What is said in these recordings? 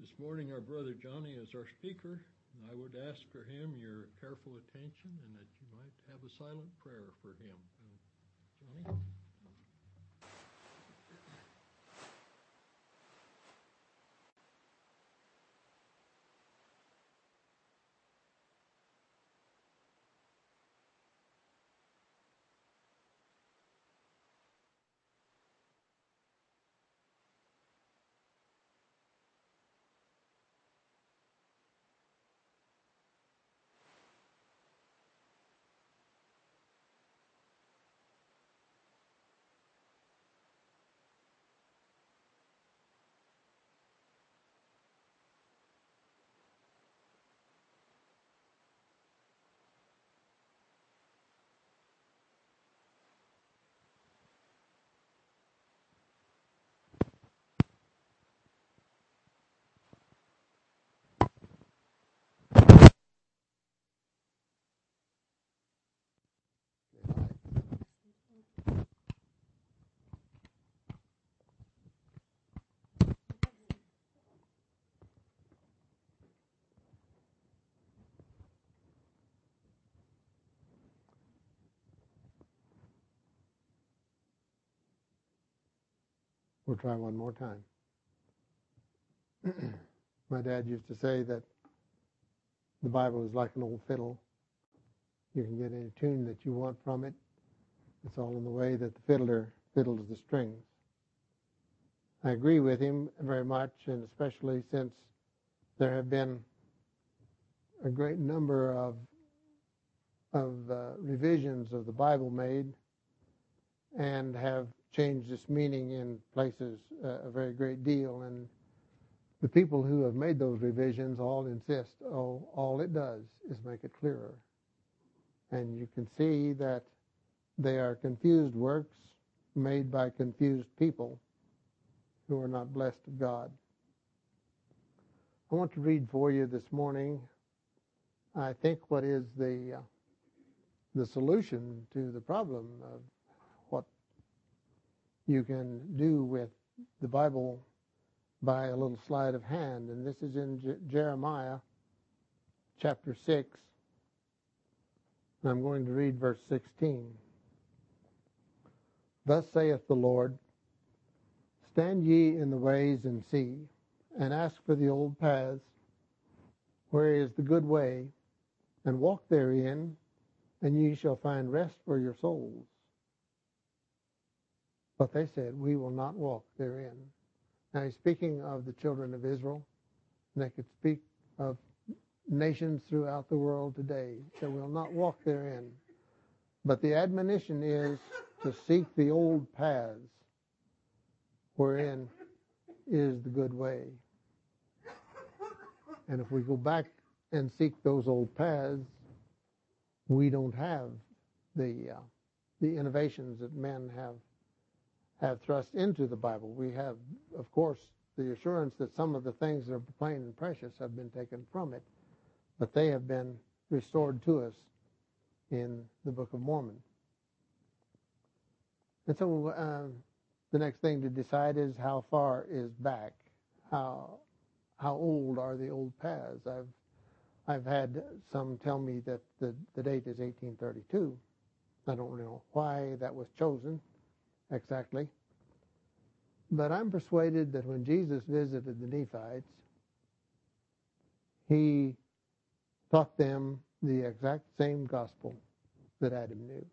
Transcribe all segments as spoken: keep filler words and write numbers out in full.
This morning, our brother Johnny is our speaker. I would ask for him your careful attention and that you might have a silent prayer for him. Uh, Johnny? We'll try one more time. My dad used to say that the Bible is like an old fiddle. You can get any tune that you want from it. It's all in the way that the fiddler fiddles the strings. I agree with him very much, and especially since there have been a great number of of uh, revisions of the Bible made and have changed its meaning in places uh, a very great deal. And the people who have made those revisions all insist, oh, all it does is make it clearer. And you can see that they are confused works made by confused people who are not blessed of God. I want to read for you this morning, I think, what is the uh, the solution to the problem of what you can do with the Bible by a little sleight of hand. And this is in J- Jeremiah chapter six. And I'm going to read verse sixteen. Thus saith the Lord, stand ye in the ways and see, and ask for the old paths, where is the good way, and walk therein, and ye shall find rest for your souls. But they said, we will not walk therein. Now he's speaking of the children of Israel, and they could speak of nations throughout the world today that will not walk therein. But the admonition is to seek the old paths, wherein is the good way. And if we go back and seek those old paths, we don't have the uh, the innovations that men have have thrust into the Bible. We have, of course, the assurance that some of the things that are plain and precious have been taken from it, but they have been restored to us in the Book of Mormon. And so um, the next thing to decide is how far is back, how how old are the old paths. I've I've had some tell me that the, the date is eighteen thirty-two. I don't really know why that was chosen exactly. But I'm persuaded that when Jesus visited the Nephites, he taught them the exact same gospel that Adam knew.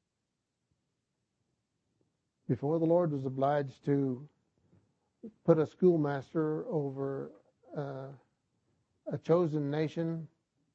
Before the Lord was obliged to put a schoolmaster over uh, a chosen nation,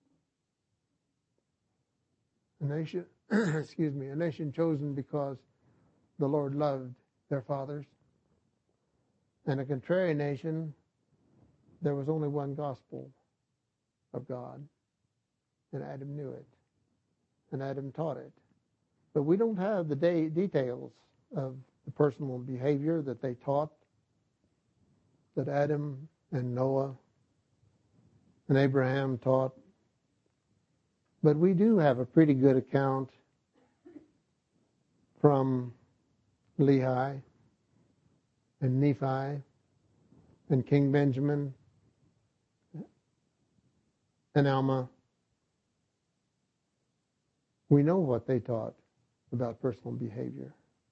a nation, excuse me, a nation chosen because the Lord loved their fathers, and a contrary nation, there was only one gospel of God, and Adam knew it, and Adam taught it. But we don't have the de- details of the personal behavior that they taught, that Adam and Noah and Abraham taught. But we do have a pretty good account from Lehi and Nephi and King Benjamin and Alma, we know what they taught about personal behavior.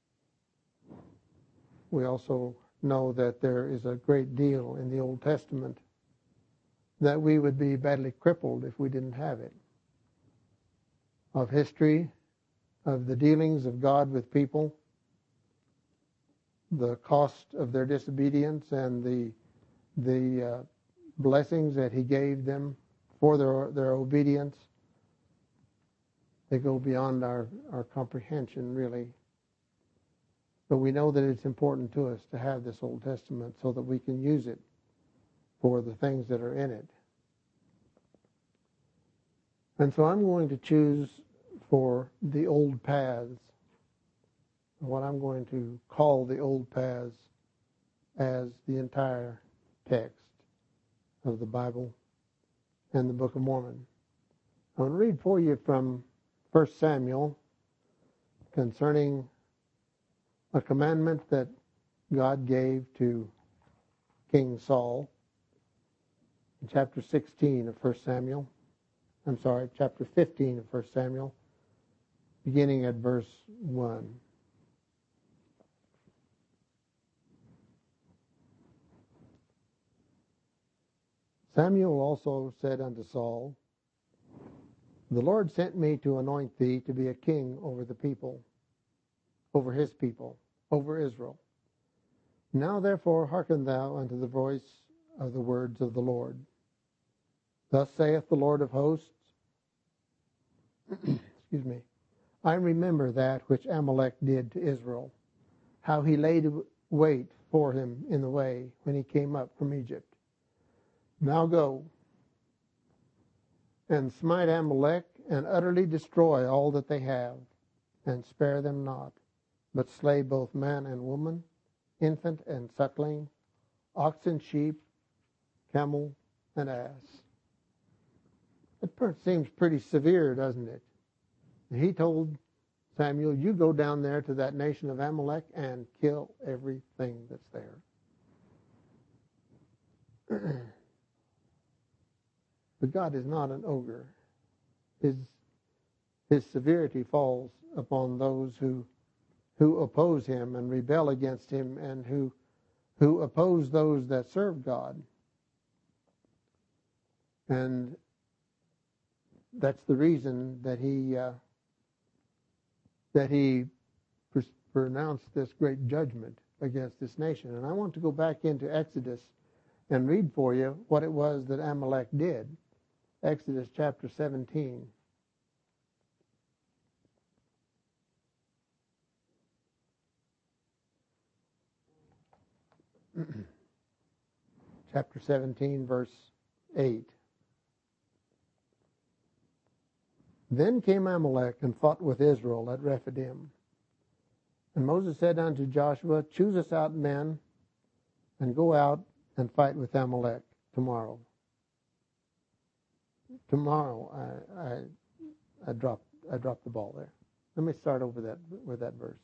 We also know that there is a great deal in the Old Testament that we would be badly crippled if we didn't have it. Of history, of the dealings of God with people, the cost of their disobedience and the the uh, blessings that he gave them for their their obedience. They go beyond our, our comprehension, really. But we know that it's important to us to have this Old Testament so that we can use it for the things that are in it. And so I'm going to choose for the old paths, what I'm going to call the old paths, as the entire text of the Bible and the Book of Mormon. I want to read for you from First Samuel concerning a commandment that God gave to King Saul in chapter sixteen of First Samuel. I'm sorry, chapter fifteen of First Samuel, beginning at verse one. Samuel also said unto Saul, The Lord sent me to anoint thee to be a king over the people, over his people, over Israel. Now therefore hearken thou unto the voice of the words of the Lord. Thus saith the Lord of hosts, excuse me, I remember that which Amalek did to Israel, how he laid wait for him in the way when he came up from Egypt. Now go and smite Amalek and utterly destroy all that they have, and spare them not, but slay both man and woman, infant and suckling, ox and sheep, camel and ass. It seems pretty severe, doesn't it? He told Samuel, you go down there to that nation of Amalek and kill everything that's there. But God is not an ogre. His, his severity falls upon those who who oppose him and rebel against him, and who who oppose those that serve God. And that's the reason that he uh, that he pr- pronounced this great judgment against this nation. And I want to go back into Exodus and read for you what it was that Amalek did. Exodus chapter seventeen. Chapter seventeen, verse eight. Then came Amalek and fought with Israel at Rephidim. And Moses said unto Joshua, choose us out men, and go out and fight with Amalek tomorrow. Tomorrow, I, I, I dropped, I dropped the ball there. Let me start over that with that verse.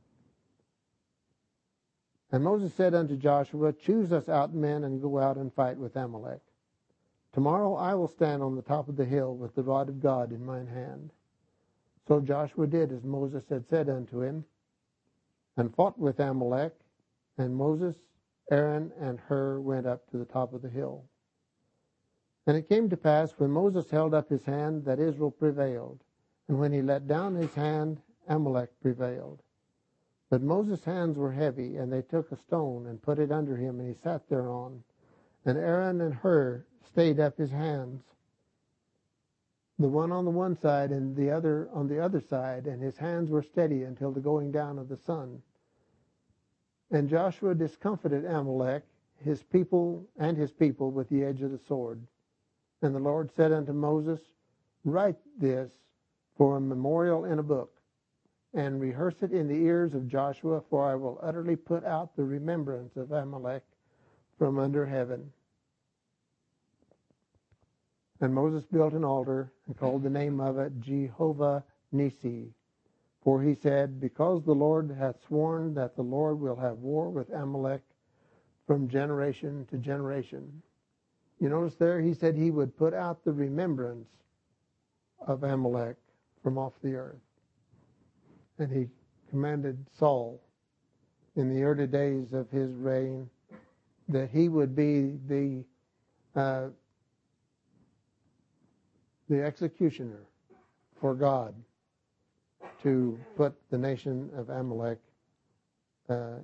And Moses said unto Joshua, choose us out men and go out and fight with Amalek. Tomorrow I will stand on the top of the hill with the rod of God in mine hand. So Joshua did as Moses had said unto him, and fought with Amalek, and Moses, Aaron, and Hur went up to the top of the hill. And it came to pass, when Moses held up his hand, that Israel prevailed, and when he let down his hand, Amalek prevailed. But Moses' hands were heavy, and they took a stone and put it under him, and he sat thereon. And Aaron and Hur stayed up his hands, the one on the one side and the other on the other side, and his hands were steady until the going down of the sun. And Joshua discomfited Amalek, his people and his people, with the edge of the sword. And the Lord said unto Moses, write this for a memorial in a book, and rehearse it in the ears of Joshua, for I will utterly put out the remembrance of Amalek from under heaven. And Moses built an altar and called the name of it Jehovah Nissi. For he said, because the Lord hath sworn that the Lord will have war with Amalek from generation to generation. You notice there, he said he would put out the remembrance of Amalek from off the earth. And he commanded Saul in the early days of his reign that he would be the uh, the executioner for God to put the nation of Amalek uh,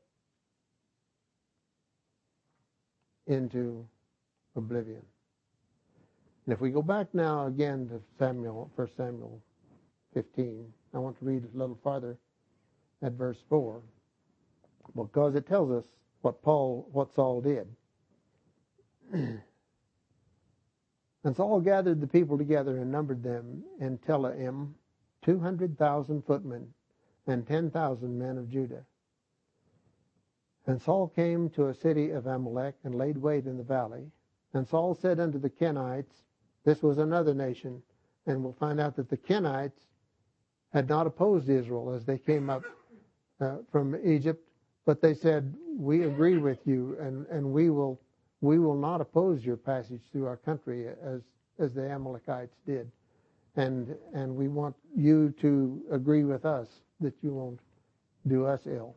into oblivion. And if we go back now again to Samuel, First Samuel fifteen, I want to read a little farther at verse four, because it tells us what Paul, what Saul did. And Saul gathered the people together and numbered them in Telaim, two hundred thousand footmen and ten thousand men of Judah. And Saul came to a city of Amalek and laid wait in the valley. And Saul said unto the Kenites, this was another nation, and we'll find out that the Kenites had not opposed Israel as they came up uh, from Egypt, but they said, we agree with you, and, and we will we will not oppose your passage through our country as as the Amalekites did. And and we want you to agree with us that you won't do us ill.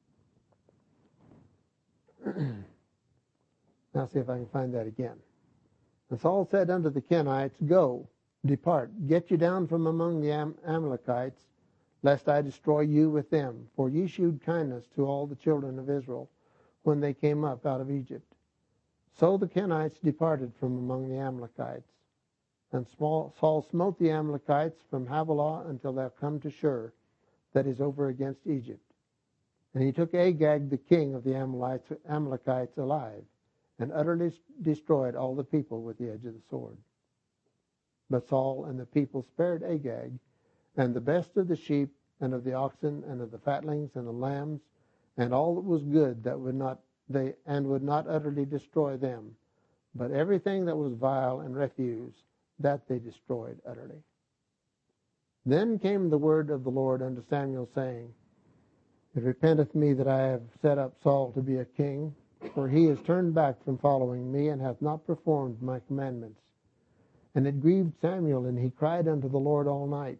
Now see if I can find that again. And Saul said unto the Kenites, go, depart, get you down from among the Am- Amalekites, lest I destroy you with them. For ye shewed kindness to all the children of Israel when they came up out of Egypt. So the Kenites departed from among the Amalekites. And Saul smote the Amalekites from Havilah until they come to Shur, that is over against Egypt. And he took Agag, the king of the Amalekites, alive, and utterly destroyed all the people with the edge of the sword. But Saul and the people spared Agag, and the best of the sheep, and of the oxen, and of the fatlings, and the lambs, and all that was good, that would not they and would not utterly destroy them, but everything that was vile and refuse, that they destroyed utterly. Then came the word of the Lord unto Samuel, saying, it repenteth me that I have set up Saul to be a king, for he has turned back from following me, and hath not performed my commandments. And it grieved Samuel, and he cried unto the Lord all night.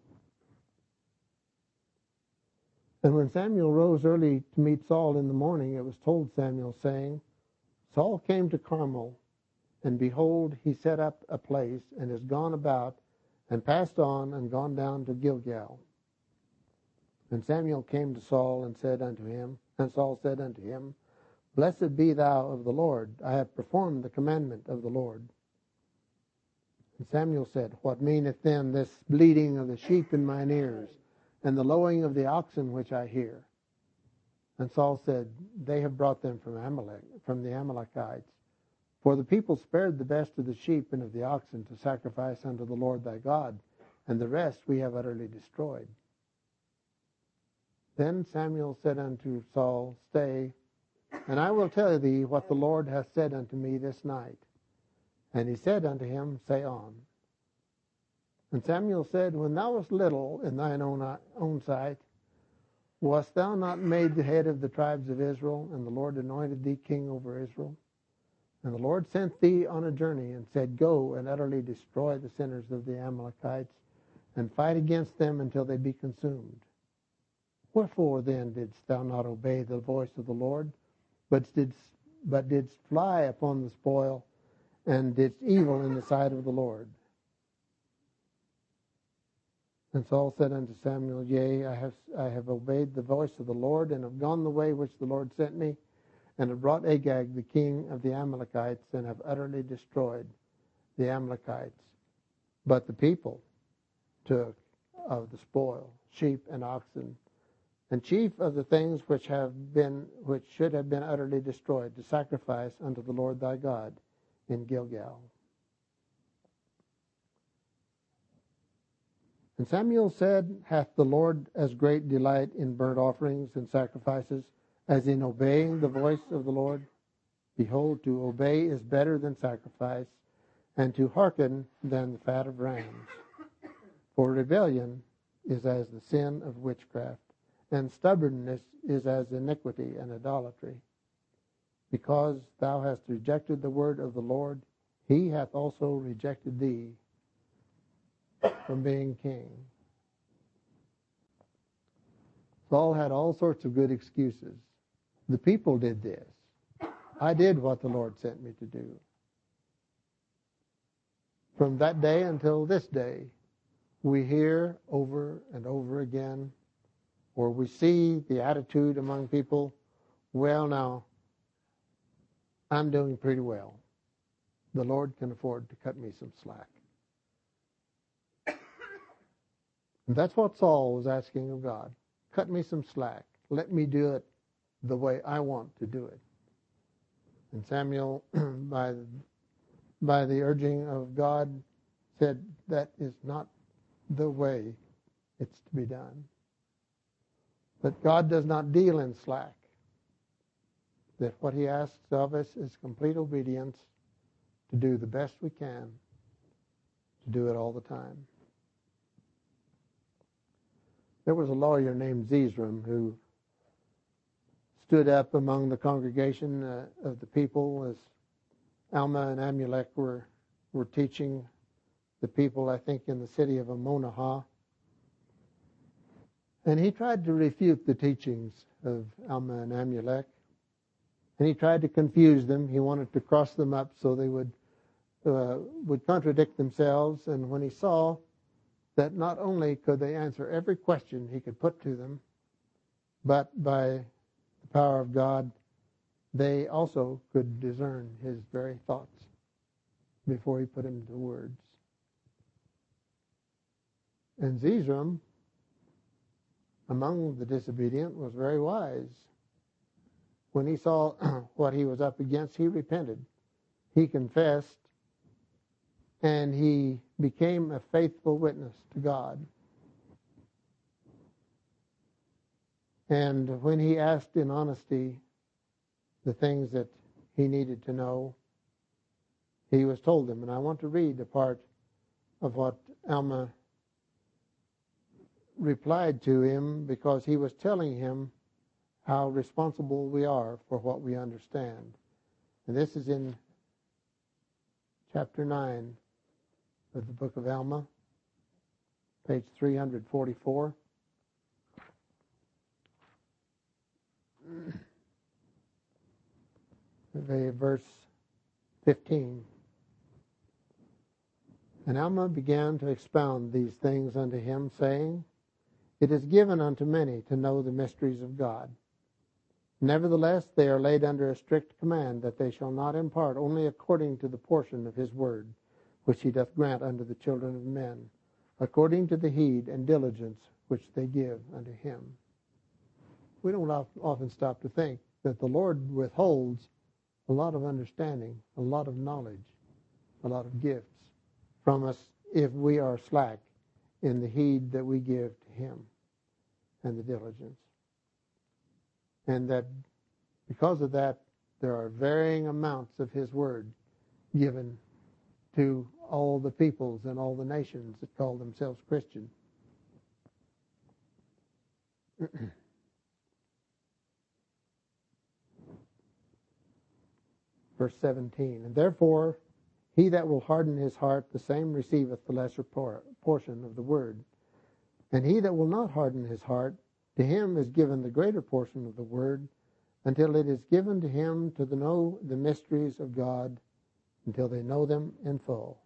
And when Samuel rose early to meet Saul in the morning, it was told Samuel, saying, Saul came to Carmel, and behold, he set up a place, and is gone about, and passed on, and gone down to Gilgal. And Samuel came to Saul, and said unto him, and Saul said unto him, Blessed be thou of the Lord, I have performed the commandment of the Lord. And Samuel said, What meaneth then this bleating of the sheep in mine ears, and the lowing of the oxen which I hear? And Saul said, They have brought them from Amalek, from the Amalekites. For the people spared the best of the sheep and of the oxen to sacrifice unto the Lord thy God, and the rest we have utterly destroyed. Then Samuel said unto Saul, Stay, and I will tell thee what the Lord hath said unto me this night. And he said unto him, Say on. And Samuel said, When thou wast little in thine own, own sight, wast thou not made the head of the tribes of Israel, and the Lord anointed thee king over Israel? And the Lord sent thee on a journey, and said, Go and utterly destroy the sinners of the Amalekites, and fight against them until they be consumed. Wherefore then didst thou not obey the voice of the Lord, but didst, but didst fly upon the spoil, and didst evil in the sight of the Lord? And Saul said unto Samuel, Yea, I have I have obeyed the voice of the Lord, and have gone the way which the Lord sent me, and have brought Agag, the king of the Amalekites, and have utterly destroyed the Amalekites. But the people took of the spoil, sheep and oxen, and chief of the things which have been which should have been utterly destroyed, to sacrifice unto the Lord thy God in Gilgal. And Samuel said, Hath the Lord as great delight in burnt offerings and sacrifices as in obeying the voice of the Lord? Behold, to obey is better than sacrifice, and to hearken than the fat of rams. For rebellion is as the sin of witchcraft, and stubbornness is as iniquity and idolatry. Because thou hast rejected the word of the Lord, he hath also rejected thee from being king. Saul had all sorts of good excuses. The people did this. I did what the Lord sent me to do. From that day until this day, we hear over and over again, or we see the attitude among people, well, now, I'm doing pretty well. The Lord can afford to cut me some slack. And that's what Saul was asking of God. Cut me some slack. Let me do it the way I want to do it. And Samuel, by the, by the urging of God, said that is not the way it's to be done. But God does not deal in slack. That what he asks of us is complete obedience to do the best we can, to do it all the time. There was a lawyer named Zeezrom who stood up among the congregation uh, of the people as Alma and Amulek were, were teaching the people, I think, in the city of Amonahah. And he tried to refute the teachings of Alma and Amulek. And he tried to confuse them. He wanted to cross them up so they would uh, would contradict themselves. And when he saw that not only could they answer every question he could put to them, but by the power of God, they also could discern his very thoughts before he put them into words. And Zeezrom, among the disobedient, was very wise. When he saw what he was up against, he repented. He confessed, and he became a faithful witness to God. And when he asked in honesty the things that he needed to know, he was told them. And I want to read a part of what Alma replied to him, because he was telling him how responsible we are for what we understand. And this is in chapter nine of the book of Alma, page three forty-four. Verse fifteen. And Alma began to expound these things unto him, saying, It is given unto many to know the mysteries of God. Nevertheless, they are laid under a strict command, that they shall not impart only according to the portion of his word, which he doth grant unto the children of men, according to the heed and diligence which they give unto him. We don't often stop to think that the Lord withholds a lot of understanding, a lot of knowledge, a lot of gifts from us if we are slack in the heed that we give to him and the diligence. And that because of that, there are varying amounts of his word given to all the peoples and all the nations that call themselves Christian. Verse seventeen, And therefore he that will harden his heart, the same receiveth the lesser por- portion of the word. And he that will not harden his heart, to him is given the greater portion of the word, until it is given to him to know the mysteries of God, until they know them in full.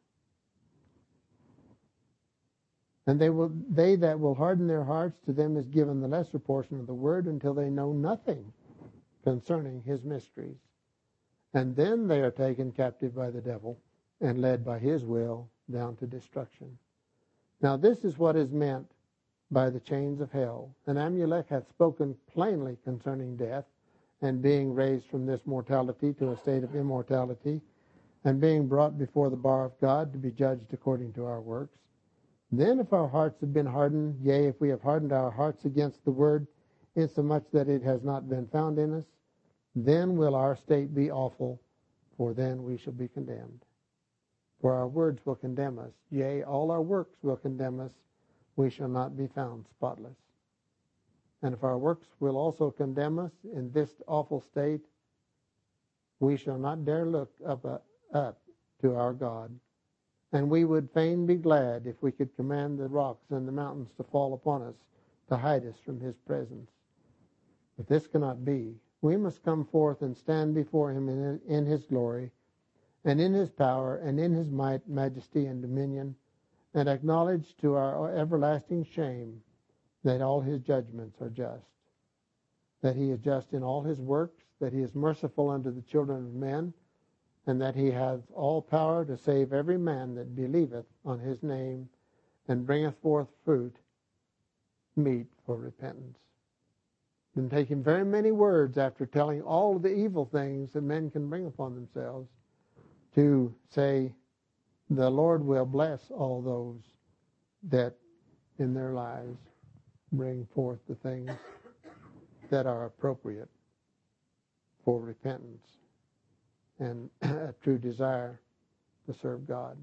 And they will they that will harden their hearts, to them is given the lesser portion of the word, until they know nothing concerning his mysteries. And then they are taken captive by the devil, and led by his will down to destruction. Now this is what is meant by the chains of hell. And Amulek hath spoken plainly concerning death, and being raised from this mortality to a state of immortality, and being brought before the bar of God to be judged according to our works. Then if our hearts have been hardened, yea, if we have hardened our hearts against the word, insomuch that it has not been found in us, then will our state be awful, for then we shall be condemned. For our words will condemn us, yea, all our works will condemn us, we shall not be found spotless. And if our works will also condemn us in this awful state, we shall not dare look up, uh, up to our God. And we would fain be glad if we could command the rocks and the mountains to fall upon us, to hide us from his presence. But this cannot be. We must come forth and stand before him in, in his glory, and in his power, and in his might, majesty, and dominion, and acknowledge to our everlasting shame that all his judgments are just, that he is just in all his works, that he is merciful unto the children of men, and that he hath all power to save every man that believeth on his name, and bringeth forth fruit meet for repentance. It didn't take him very many words after telling all of the evil things that men can bring upon themselves to say, the Lord will bless all those that in their lives bring forth the things that are appropriate for repentance and a true desire to serve God.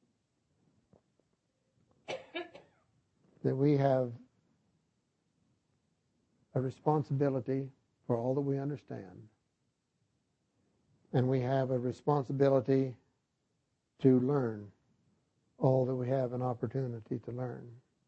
That we have a responsibility for all that we understand. And we have a responsibility to learn all that we have an opportunity to learn.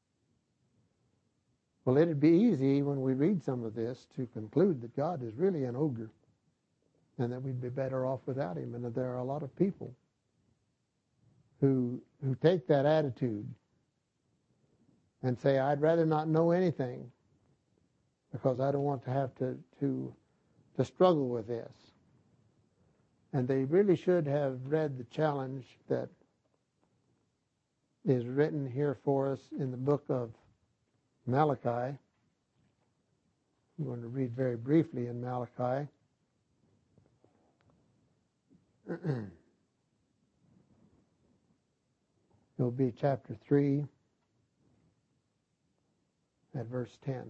Well, it'd be easy when we read some of this to conclude that God is really an ogre and that we'd be better off without him, and that there are a lot of people who who take that attitude and say, I'd rather not know anything because I don't want to have to to to struggle with this. And they really should have read the challenge that is written here for us in the book of Malachi. I'm going to read very briefly in Malachi. It'll be chapter three at verse ten.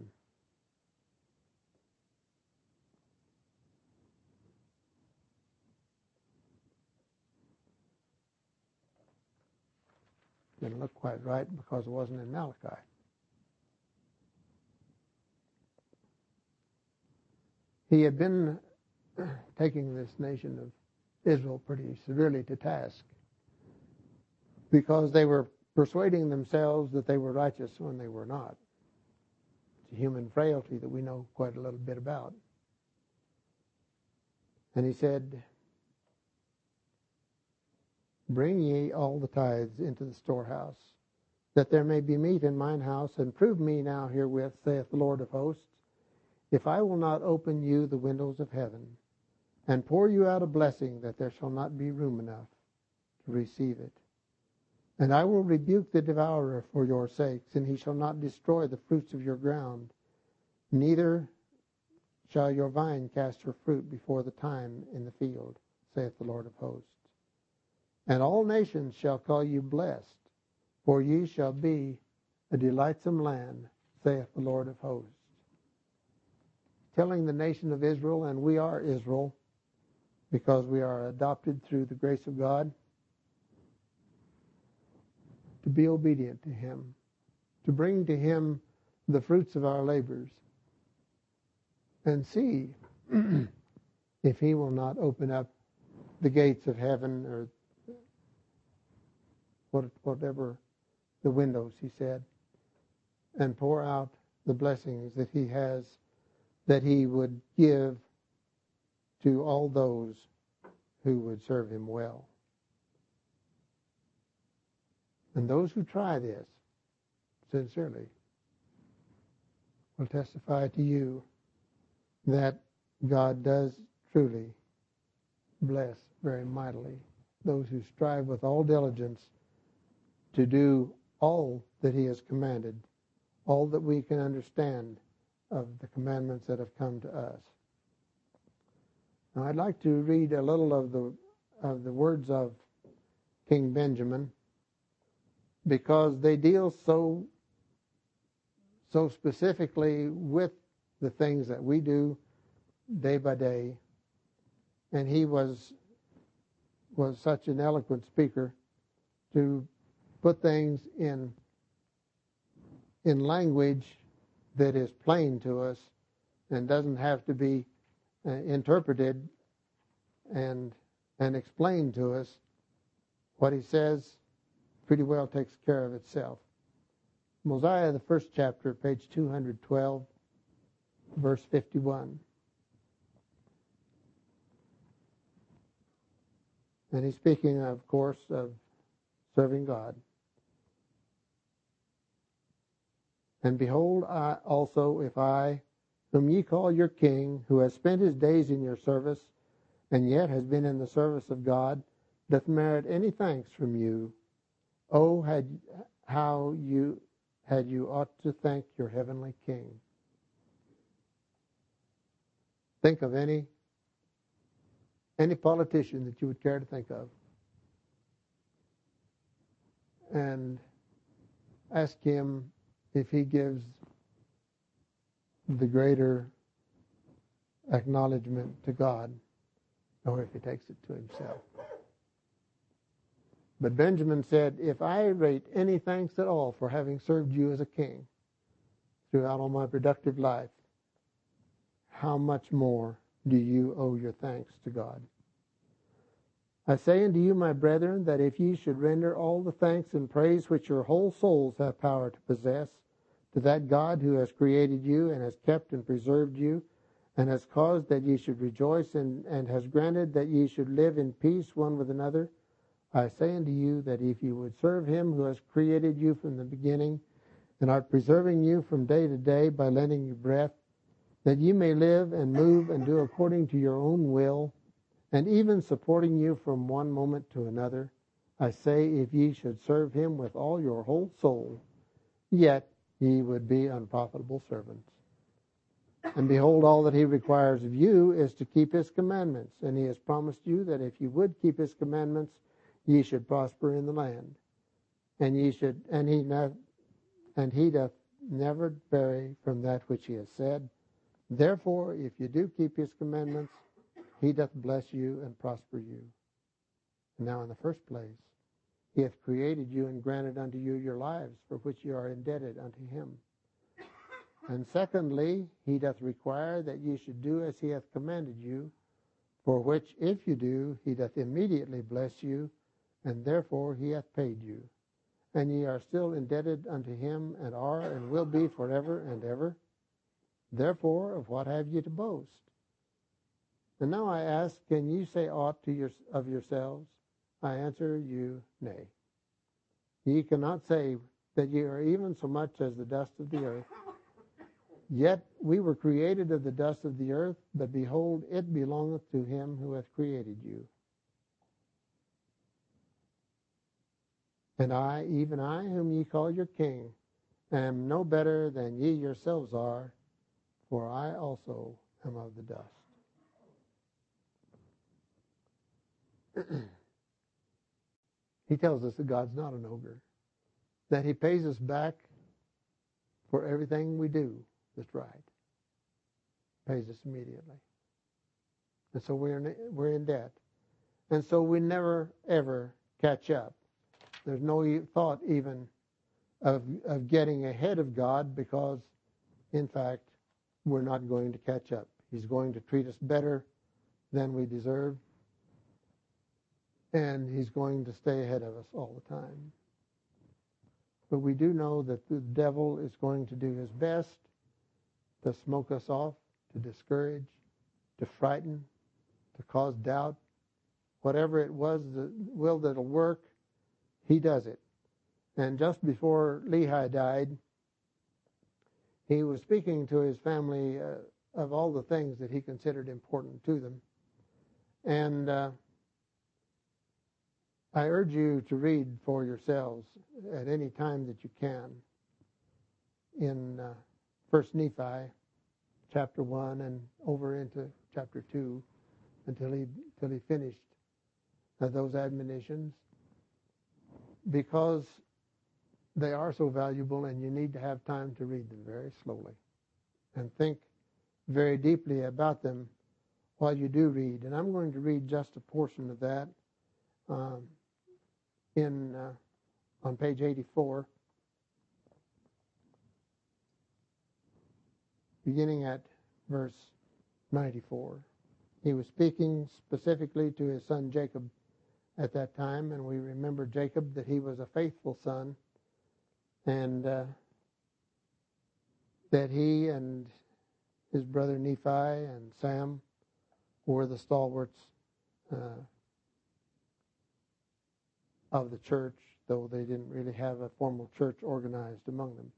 Didn't look quite right because it wasn't in Malachi. He had been taking this nation of Israel pretty severely to task because they were persuading themselves that they were righteous when they were not. It's a human frailty that we know quite a little bit about. And he said, bring ye all the tithes into the storehouse, that there may be meat in mine house, and prove me now herewith, saith the Lord of hosts, if I will not open you the windows of heaven, and pour you out a blessing, that there shall not be room enough to receive it. And I will rebuke the devourer for your sakes, and he shall not destroy the fruits of your ground, neither shall your vine cast her fruit before the time in the field, saith the Lord of hosts. And all nations shall call you blessed, for ye shall be a delightsome land, saith the Lord of hosts. Telling the nation of Israel, and we are Israel, because we are adopted through the grace of God, to be obedient to him, to bring to him the fruits of our labors, and see if he will not open up the gates of heaven, or whatever the windows, he said, and pour out the blessings that he has, that he would give to all those who would serve him well. And those who try this sincerely will testify to you that God does truly bless very mightily those who strive with all diligence to do all that he has commanded, all that we can understand of the commandments that have come to us. Now, I'd like to read a little of the of the words of King Benjamin, because they deal so so specifically with the things that we do day by day. And he was was such an eloquent speaker to put things in in language that is plain to us and doesn't have to be uh, interpreted and and explained to us, what he says pretty well takes care of itself. Mosiah, the first chapter, page two hundred twelve, verse fifty-one. And he's speaking, of course, of serving God. And behold, I also, if I, whom ye call your king, who has spent his days in your service, and yet has been in the service of God, doth merit any thanks from you, oh, had how you had you ought to thank your heavenly King. Think of any any politician that you would care to think of, and ask him if he gives the greater acknowledgement to God, or if he takes it to himself. But Benjamin said, if I rate any thanks at all for having served you as a king throughout all my productive life, how much more do you owe your thanks to God? I say unto you, my brethren, that if ye should render all the thanks and praise which your whole souls have power to possess to that God who has created you and has kept and preserved you and has caused that ye should rejoice and, and has granted that ye should live in peace one with another, I say unto you that if you would serve him who has created you from the beginning and are preserving you from day to day by lending you breath, that you may live and move and do according to your own will, and even supporting you from one moment to another, I say, if ye should serve him with all your whole soul, yet ye would be unprofitable servants. And behold, all that he requires of you is to keep his commandments, and he has promised you that if you would keep his commandments, ye should prosper in the land, and ye should, and he not, and he doth never vary from that which he has said. Therefore, if you do keep his commandments, he doth bless you and prosper you. And now, in the first place, he hath created you and granted unto you your lives, for which you are indebted unto him. And secondly, he doth require that ye should do as he hath commanded you, for which, if you do, he doth immediately bless you, and therefore he hath paid you. And ye are still indebted unto him, and are and will be forever and ever. Therefore, of what have ye to boast? And now I ask, can you say aught to your, of yourselves? I answer you, nay. Ye cannot say that ye are even so much as the dust of the earth. Yet we were created of the dust of the earth, but behold, it belongeth to him who hath created you. And I, even I, whom ye call your king, am no better than ye yourselves are, for I also am of the dust. He tells us that God's not an ogre, that he pays us back for everything we do that's right. Pays us immediately. And so we're in, we're in debt. And so we never, ever catch up. There's no thought even of, of getting ahead of God, because, in fact, we're not going to catch up. He's going to treat us better than we deserve, and he's going to stay ahead of us all the time. But we do know that the devil is going to do his best to smoke us off, to discourage, to frighten, to cause doubt. Whatever it was, the will that'll work, he does it. And just before Lehi died, he was speaking to his family uh, of all the things that he considered important to them. And uh, I urge you to read for yourselves at any time that you can in uh, First Nephi, chapter one, and over into chapter two, until he until he finished uh, those admonitions, because they are so valuable, and you need to have time to read them very slowly and think very deeply about them while you do read. And I'm going to read just a portion of that um, in uh, on page eighty-four, beginning at verse ninety-four. He was speaking specifically to his son Jacob at that time, and we remember Jacob, that he was a faithful son, and uh, that he and his brother Nephi and Sam were the stalwarts uh, of the church, though they didn't really have a formal church organized among them.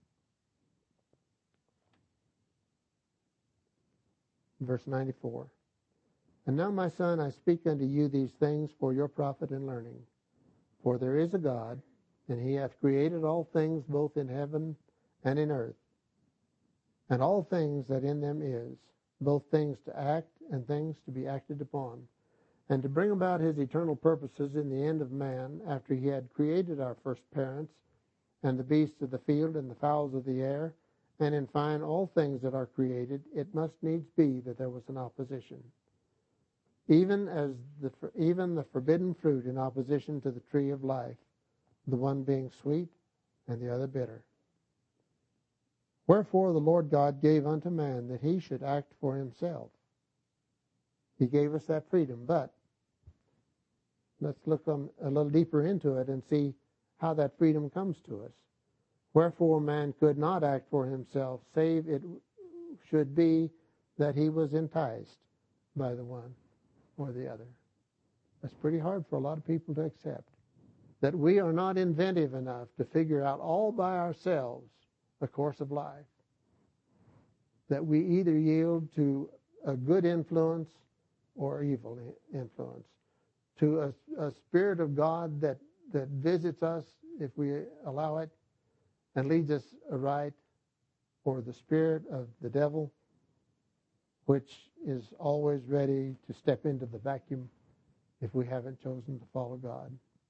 Verse ninety-four. And now, my son, I speak unto you these things for your profit and learning. For there is a God, and he hath created all things both in heaven and in earth, and all things that in them is, both things to act and things to be acted upon, and to bring about his eternal purposes in the end of man, after he had created our first parents, and the beasts of the field, and the fowls of the air, and in fine all things that are created, it must needs be that there was an opposition. Even as the even the forbidden fruit in opposition to the tree of life, the one being sweet and the other bitter. Wherefore the Lord God gave unto man that he should act for himself. He gave us that freedom, but let's look on a little deeper into it and see how that freedom comes to us. Wherefore man could not act for himself, save it should be that he was enticed by the one or the other. That's pretty hard for a lot of people to accept. That we are not inventive enough to figure out all by ourselves the course of life. That we either yield to a good influence or evil influence. To a, a spirit of God that, that visits us if we allow it and leads us aright, or the spirit of the devil, which is always ready to step into the vacuum if we haven't chosen to follow God.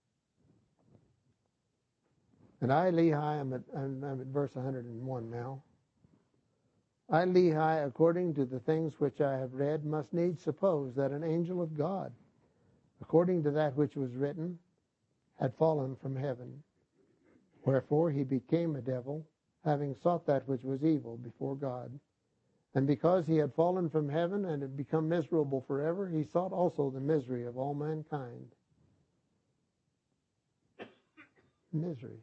And I, Lehi, I'm at, I'm, I'm at verse one hundred and one now. I, Lehi, according to the things which I have read, must needs suppose that an angel of God, according to that which was written, had fallen from heaven. Wherefore he became a devil, having sought that which was evil before God. And because he had fallen from heaven and had become miserable forever, he sought also the misery of all mankind. Misery.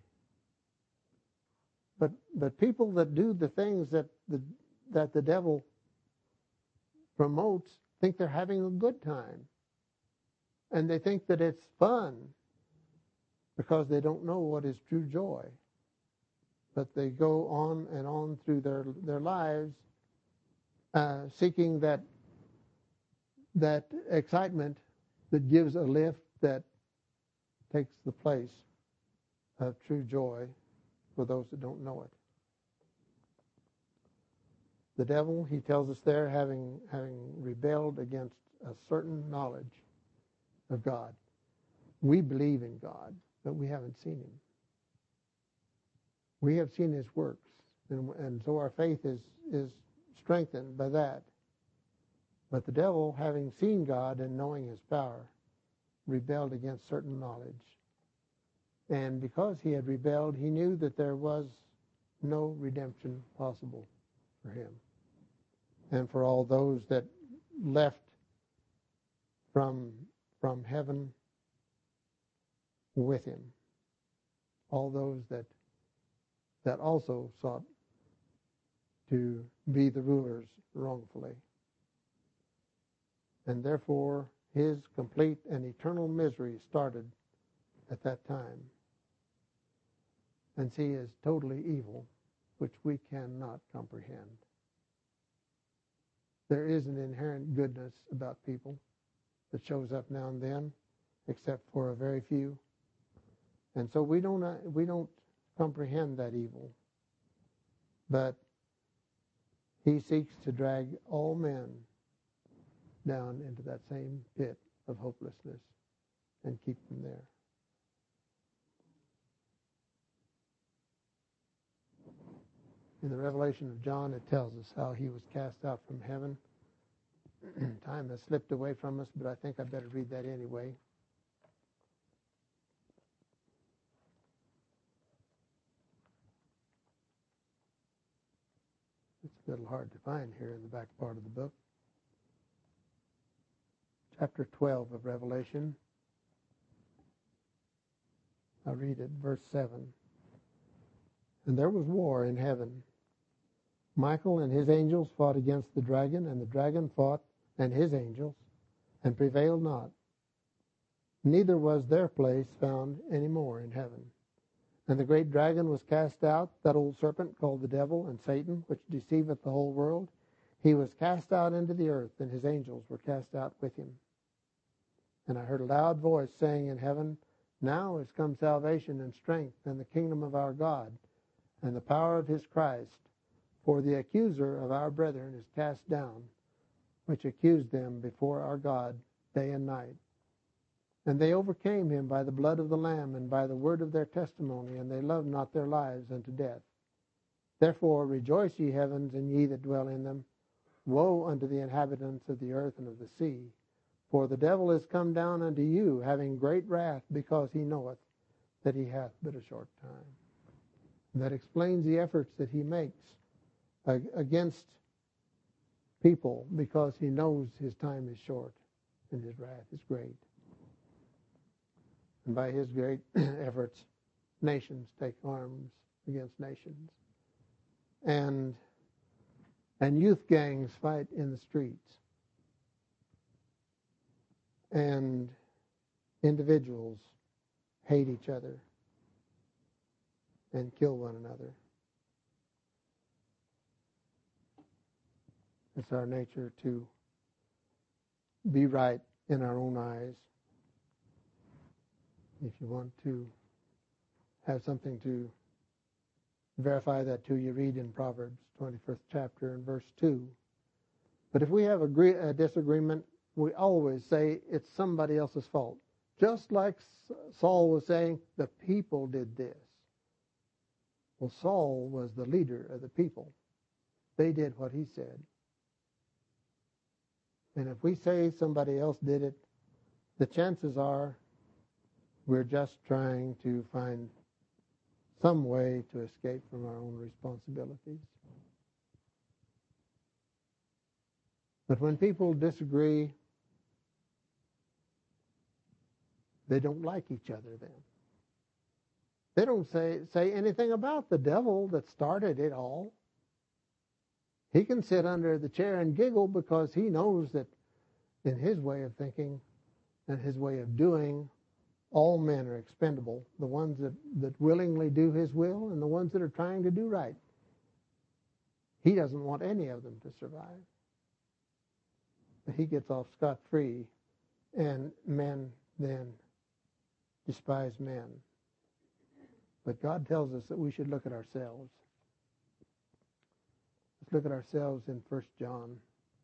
But but people that do the things that the that the devil promotes think they're having a good time. And they think that it's fun because they don't know what is true joy. But they go on and on through their their lives Uh, seeking that that excitement that gives a lift that takes the place of true joy for those that don't know it. The devil, he tells us there, having having rebelled against a certain knowledge of God. We believe in God, but we haven't seen him. We have seen his works, and, and so our faith is is strengthened by that. But the devil, having seen God and knowing his power, rebelled against certain knowledge. And because he had rebelled, he knew that there was no redemption possible for him and for all those that left from from heaven with him, all those that that also sought to be the rulers wrongfully. And therefore, his complete and eternal misery started at that time. And see, is totally evil, which we cannot comprehend. There is an inherent goodness about people that shows up now and then, except for a very few. And so we don't we don't comprehend that evil. But he seeks to drag all men down into that same pit of hopelessness and keep them there. In the Revelation of John, it tells us how he was cast out from heaven. Time has slipped away from us, but I think I better read that anyway. It's a little hard to find here in the back part of the book. Chapter twelve of Revelation. I read it, verse seven. And there was war in heaven. Michael and his angels fought against the dragon, and the dragon fought and his angels, and prevailed not. Neither was their place found any more in heaven. And the great dragon was cast out, that old serpent called the devil and Satan, which deceiveth the whole world. He was cast out into the earth, and his angels were cast out with him. And I heard a loud voice saying in heaven, Now is come salvation and strength, and the kingdom of our God, and the power of his Christ. For the accuser of our brethren is cast down, which accused them before our God day and night. And they overcame him by the blood of the Lamb and by the word of their testimony, and they loved not their lives unto death. Therefore rejoice, ye heavens, and ye that dwell in them. Woe unto the inhabitants of the earth and of the sea. For the devil is come down unto you, having great wrath, because he knoweth that he hath but a short time. And that explains the efforts that he makes against people, because he knows his time is short and his wrath is great. And by his great efforts, nations take arms against nations. And and youth gangs fight in the streets. And individuals hate each other and kill one another. It's our nature to be right in our own eyes. If you want to have something to verify that to, you read in Proverbs twenty-first chapter and verse two. But if we have agree, a disagreement, we always say it's somebody else's fault. Just like Saul was saying, the people did this. Well, Saul was the leader of the people. They did what he said. And if we say somebody else did it, the chances are we're just trying to find some way to escape from our own responsibilities. But when people disagree, they don't like each other then. They don't say, say anything about the devil that started it all. He can sit under the chair and giggle because he knows that in his way of thinking and his way of doing, all men are expendable, the ones that, that willingly do his will and the ones that are trying to do right. He doesn't want any of them to survive. But he gets off scot-free, and men then despise men. But God tells us that we should look at ourselves. Let's look at ourselves in First John.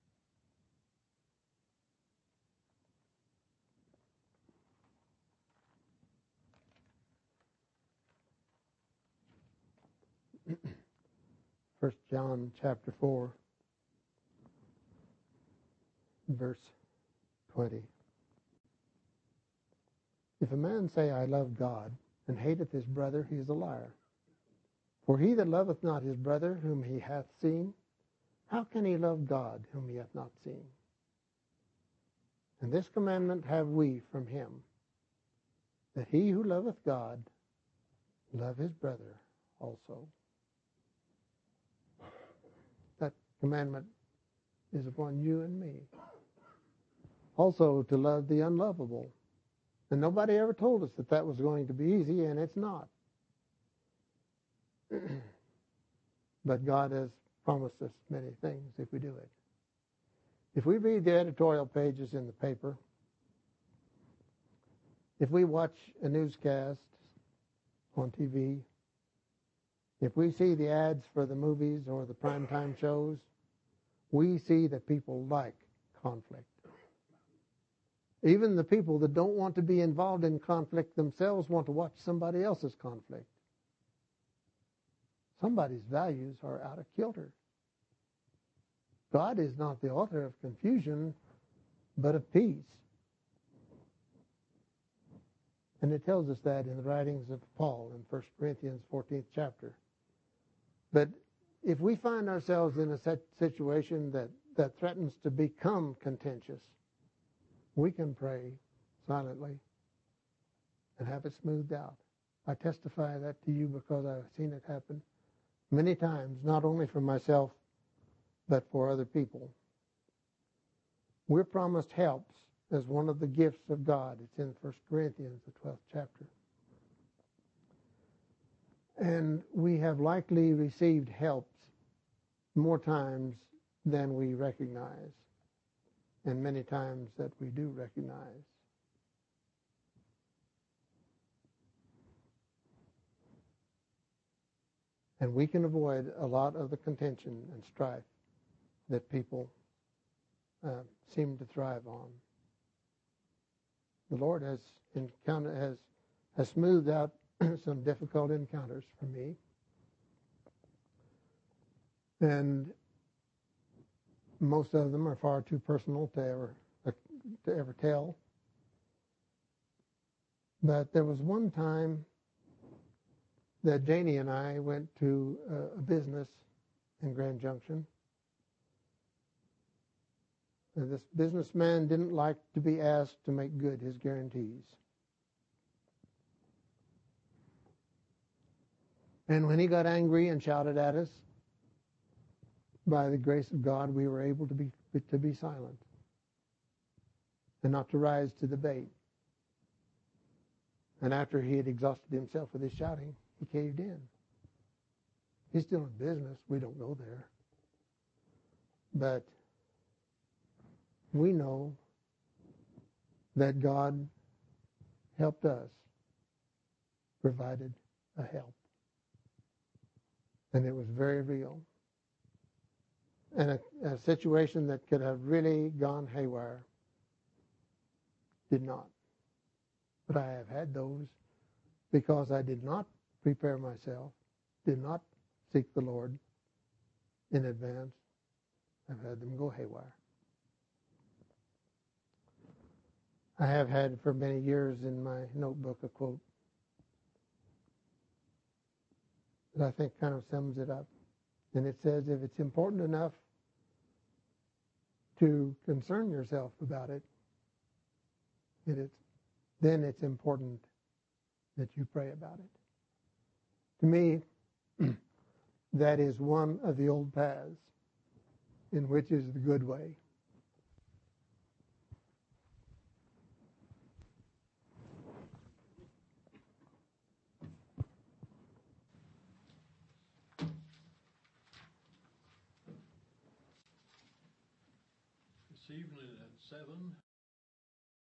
First John chapter four, verse twenty. If a man say, I love God, and hateth his brother, he is a liar. For he that loveth not his brother whom he hath seen, how can he love God whom he hath not seen? And this commandment have we from him, that he who loveth God love his brother also. That commandment is upon you and me. Also to love the unlovable. And nobody ever told us that that was going to be easy, and it's not. But God has promised us many things if we do it. If we read the editorial pages in the paper, if we watch a newscast on T V, if we see the ads for the movies or the primetime shows, we see that people like conflict. Even the people that don't want to be involved in conflict themselves want to watch somebody else's conflict. Somebody's values are out of kilter. God is not the author of confusion, but of peace. And it tells us that in the writings of Paul in First Corinthians fourteenth chapter. But if we find ourselves in a situation that, that threatens to become contentious, we can pray silently and have it smoothed out. I testify that to you because I've seen it happen many times, not only for myself, but for other people. We're promised helps as one of the gifts of God. It's in First Corinthians, the twelfth chapter. And we have likely received helps more times than we recognize, and many times that we do recognize. And we can avoid a lot of the contention and strife that people uh, seem to thrive on. The Lord has encounter has has smoothed out some difficult encounters for me, and most of them are far too personal to ever uh, to ever tell. But there was one time that Janie and I went to uh, a business in Grand Junction. And this businessman didn't like to be asked to make good his guarantees. And when he got angry and shouted at us, by the grace of God, we were able to be to be silent and not to rise to the bait. And after he had exhausted himself with his shouting, he caved in. He's still in business. We don't go there. But we know that God helped us, provided a help. And it was very real. And a, a situation that could have really gone haywire did not. But I have had those because I did not prepare myself, did not seek the Lord in advance. I've had them go haywire. I have had for many years in my notebook a quote that I think kind of sums it up. And it says, if it's important enough to concern yourself about it, it is, then it's important that you pray about it. To me, that is one of the old paths in which is the good way. This evening at seven.